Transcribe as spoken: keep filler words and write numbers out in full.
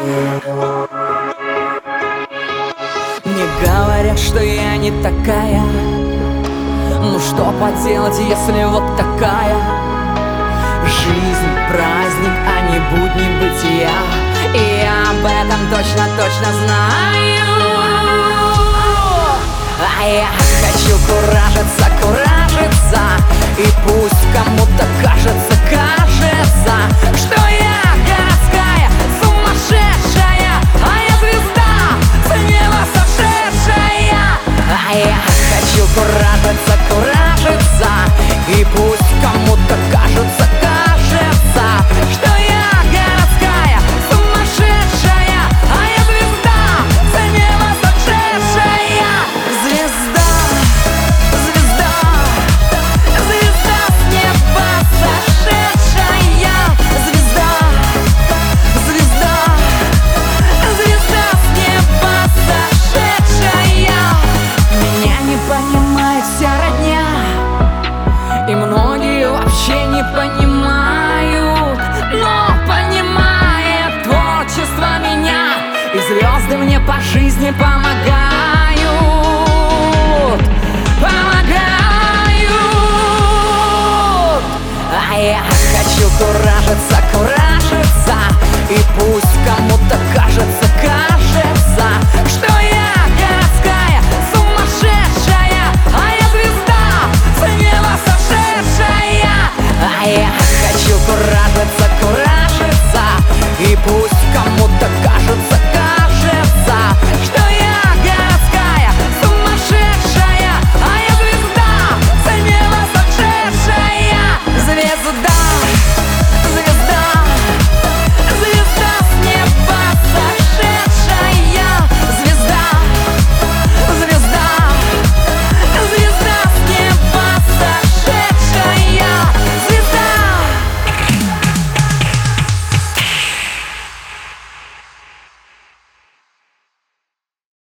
Мне говорят, что я не такая. Ну что поделать, если вот такая жизнь, праздник, а не будни бытия. И я об этом точно-точно знаю. А я хочу куражиться, куражиться. И пусть кому-то кажется, кажется, что я городская сумасшедшая, а я звезда с неба сошедшая. А я хочу куражиться, куражиться. И пусть кому-то кажется, кажется, что я городская сумасшедшая, а я звезда с неба сошедшая. Звезда, звезда, звезда с неба сошедшая. Звезда, звезда, звезда с неба сошедшая. Меня не понимает вся родня, и многие вообще не понимают, но понимает творчество меня, и звезды мне по жизни помогают, помогают. А я хочу куражиться, куражиться. И пусть кому-то кажется, кажется, что